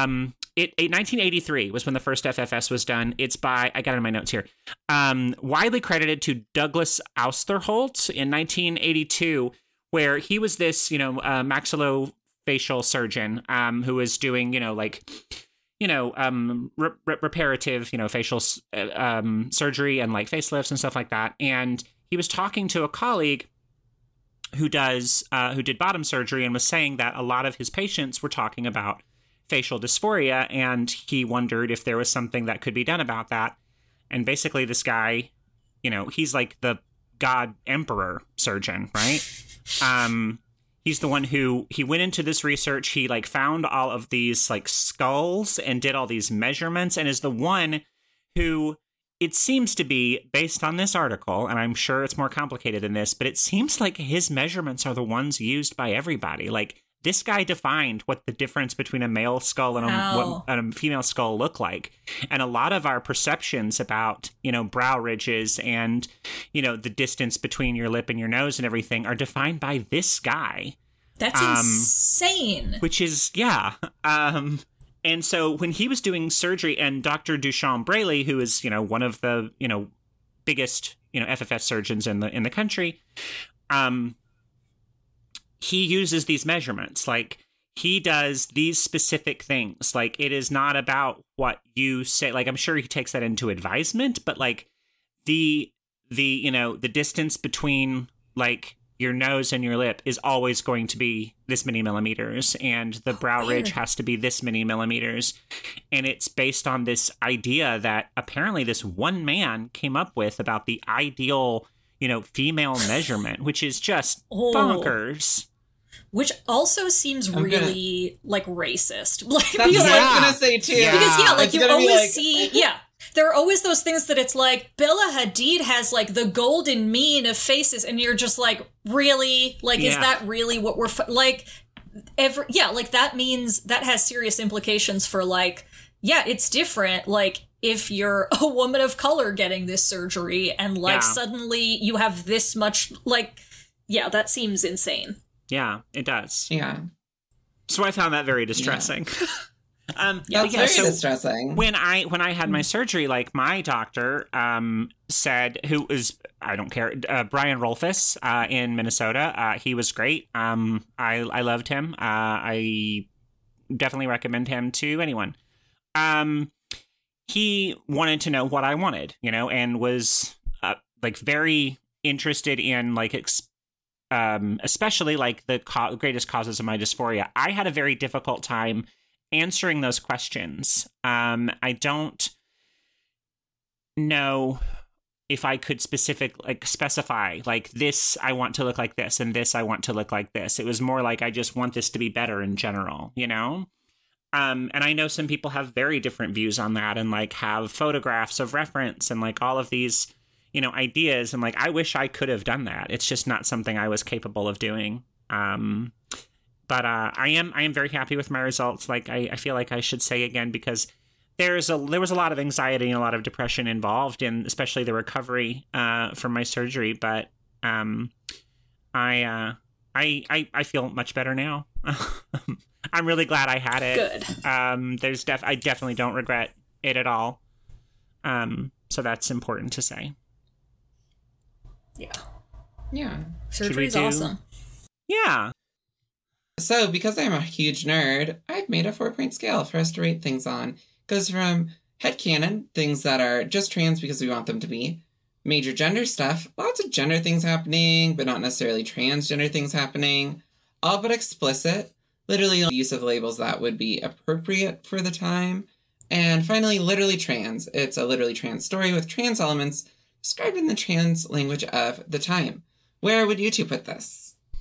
1983 was when the first FFS was done. It's by, I got it in my notes here, widely credited to Douglas Austerholt in 1982, where he was this, maxillofacial surgeon who was doing, reparative, facial surgery and, like, facelifts and stuff like that. And he was talking to a colleague who did bottom surgery and was saying that a lot of his patients were talking about facial dysphoria, and he wondered if there was something that could be done about that. And basically this guy, he's like the god emperor surgeon, right? He's the one he went into this research. He, like, found all of these, like, skulls and did all these measurements, and is the one who, it seems to be, based on this article, and I'm sure it's more complicated than this, but it seems like his measurements are the ones used by everybody. Like, this guy defined what the difference between a male skull and a female skull look like. And a lot of our perceptions about, brow ridges and, the distance between your lip and your nose and everything are defined by this guy. That's insane. Which is, yeah. And so when he was doing surgery, and Dr. Duchamp Braley, who is, one of the, biggest, FFS surgeons in the country, he uses these measurements. Like, he does these specific things. Like, it is not about what you say. Like, I'm sure he takes that into advisement, but, like, the the distance between like your nose and your lip is always going to be this many millimeters, and the brow ridge has to be this many millimeters. And it's based on this idea that apparently this one man came up with about the ideal, female measurement, which is just bonkers. Which also seems really like racist. Like, that's what I was gonna say too. Yeah. Because you always see, there are always those things that it's like Bella Hadid has like the golden mean of faces, and you're just like, really? Like, is that really what we're like? Like that means that has serious implications for like, it's different. Like, if you're a woman of color getting this surgery, and like suddenly you have this much, like, that seems insane. Yeah, it does. Yeah. So I found that very distressing. That's very distressing. When I had my surgery, like my doctor said, who was, I don't care, Brian Rolfus in Minnesota. He was great. I loved him. I definitely recommend him to anyone. He wanted to know what I wanted, and was like very interested in like especially like the greatest causes of my dysphoria. I had a very difficult time answering those questions. I don't know if I could specify like this I want to look like this and this I want to look like this. It was more like I just want this to be better in general, and I know some people have very different views on that, and like have photographs of reference and like all of these ideas, and like I wish I could have done that. It's just not something I was capable of doing. But I am very happy with my results. Like I feel like I should say again, because there was a lot of anxiety and a lot of depression involved in especially the recovery from my surgery. But I feel much better now. I'm really glad I had it. Good. I definitely don't regret it at all. So that's important to say. Yeah. Surgery's awesome. Yeah. So, because I'm a huge nerd, I've made a 4-point scale for us to rate things on. Goes from headcanon, things that are just trans because we want them to be. Major gender stuff, lots of gender things happening, but not necessarily transgender things happening. All but explicit, literally use of labels that would be appropriate for the time. And finally, literally trans. It's a literally trans story with trans elements described in the trans language of the time. Where would you two put this?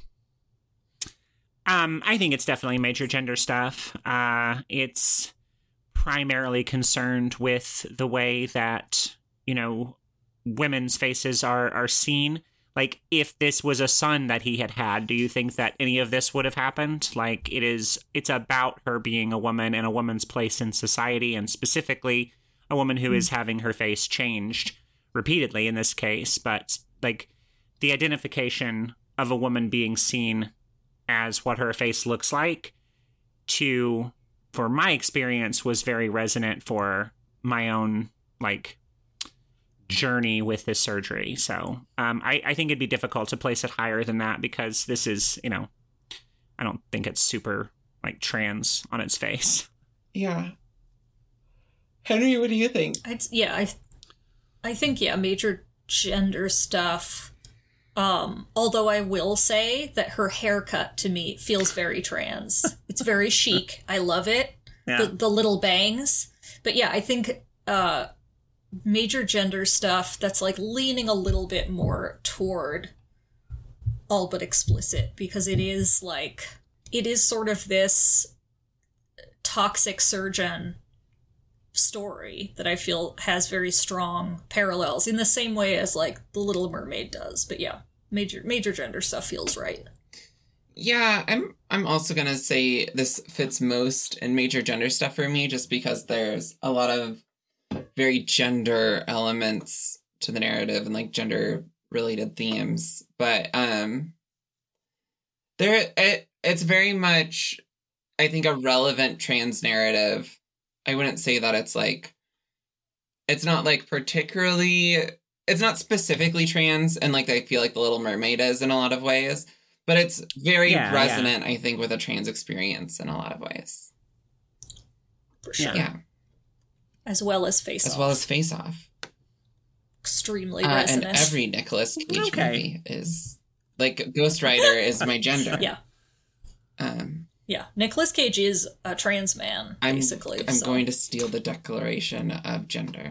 I think it's definitely major gender stuff. It's primarily concerned with the way that, women's faces are seen. Like, if this was a son that he had, do you think that any of this would have happened? Like, it's about her being a woman and a woman's place in society, and specifically a woman who is having her face changed repeatedly in this case. But, like, the identification of a woman being seen as what her face looks like, for my experience, was very resonant for my own, like, journey with this surgery. So I think it'd be difficult to place it higher than that, because this is, I don't think it's super, like, trans on its face. Yeah. Henry, what do you think? I think, major gender stuff. Although I will say that her haircut to me feels very trans. It's very chic. I love it. Yeah. The little bangs. But yeah, I think major gender stuff that's like leaning a little bit more toward all but explicit, because it is sort of this toxic surgeon story that I feel has very strong parallels in the same way as like The Little Mermaid does. But yeah, major gender stuff feels right. Yeah, I'm also gonna say this fits most in major gender stuff for me, just because there's a lot of very gender elements to the narrative and like gender related themes. But it's very much, I think, a relevant trans narrative. I wouldn't say that it's not like particularly, it's not specifically trans, and like I feel like The Little Mermaid is in a lot of ways, but it's very resonant, I think, with a trans experience in a lot of ways. For sure. Yeah. As well as Face Off. As well as Face Off. extremely And resonant. every Nicolas Cage movie is, like, Ghost Rider is my gender. Yeah. Yeah, Nicolas Cage is a trans man, basically. I'm going to steal the declaration of gender.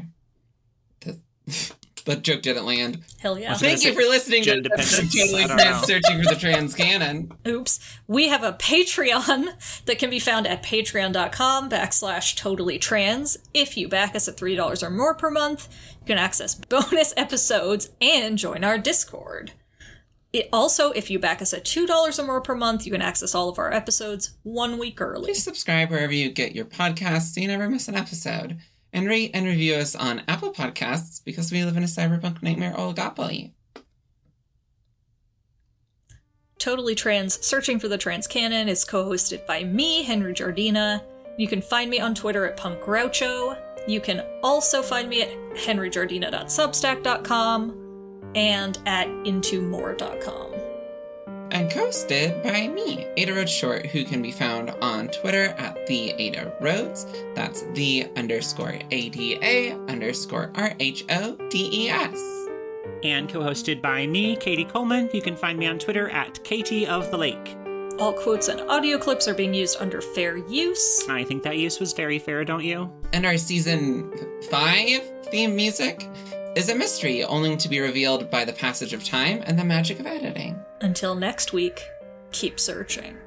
That joke didn't land. Hell yeah. Thank you for listening to Totally Trans Searching for the Trans Canon. Oops. We have a Patreon that can be found at patreon.com/totallytrans. If you back us at $3 or more per month, you can access bonus episodes and join our Discord. Also, if you back us at $2 or more per month, you can access all of our episodes 1 week early. Please subscribe wherever you get your podcasts so you never miss an episode. And rate and review us on Apple Podcasts because we live in a cyberpunk nightmare oligopoly. Totally Trans Searching for the Trans Canon is co-hosted by me, Henry Jardina. You can find me on Twitter at punkgroucho. You can also find me at henryjardina.substack.com and at intomore.com. And co-hosted by me, Ada Rhodes Short, who can be found on Twitter at the Ada Rhodes. That's the_ADA_RHODES. And co-hosted by me, Katie Coleman. You can find me on Twitter at Katie of the Lake. All quotes and audio clips are being used under fair use. I think that use was very fair, don't you? And our season 5 theme music is a mystery, only to be revealed by the passage of time and the magic of editing. Until next week, keep searching.